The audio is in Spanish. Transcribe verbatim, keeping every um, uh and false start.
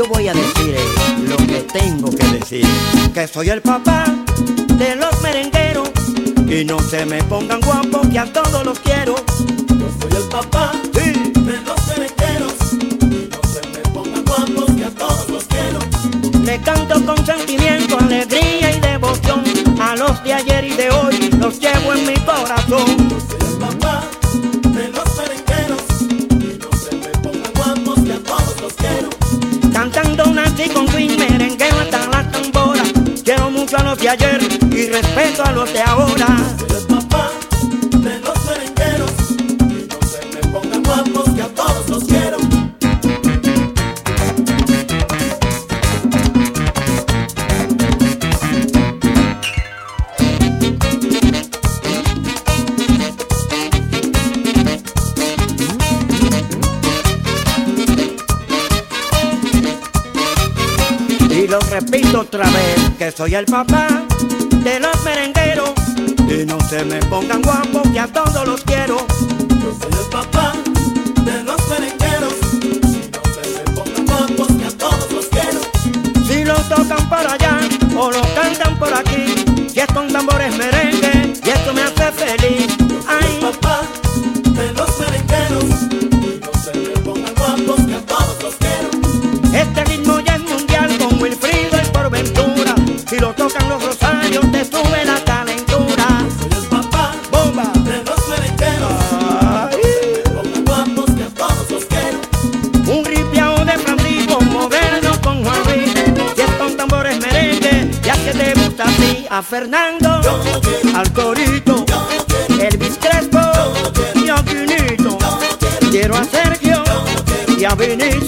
yo voy a decir lo que tengo que decir. Que soy el papá de los merengueros y no se me pongan guapos que a todos los quiero. Yo soy el papá sí. de los merengueros y no se me pongan guapos que a todos los quiero. Le canto con sentimiento, alegría y devoción a los de ayer y de hoy, los llevo en mi corazón. Yo soy el papá de los merengueros y no se me pongan guapos que a todos los quiero. Cantando nací con swing, merengueo hasta la tambora. Quiero mucho a los de ayer y respeto a los de ahora. Yo soy el papá de los merengueros y no se me pongan guapos que a todos los quiero. Y lo repito otra vez, que soy el papá de los merengueros y no se me pongan guapos que a todos los quiero. Yo soy el papá de los merengueros y no se me pongan guapos que a todos los quiero. Si lo tocan por allá o lo cantan por aquí, y es con tambores merengue y esto me hace feliz. Yo soy el papá de los merengueros y no se me pongan guapos que a todos los quiero. Este ritmo ya es mundial con Wilfrido y por Ventura. Si lo tocan los rosarios te sube la calentura. Yo soy el papá ¡Bomba! de los merengueros Ay. y no se me pongan guapos que a todos los quiero. Un ripiao de Francisco moderno con Juan Luis, y es con tambores merengue, ya que te gusta a ti. A Fernando, Yo lo quiero, al Corito, yo lo quiero, Elvis Crespo yo lo quiero, y a Quinito. yo lo quiero, Quiero a Sergio yo lo quiero, y a Vinito.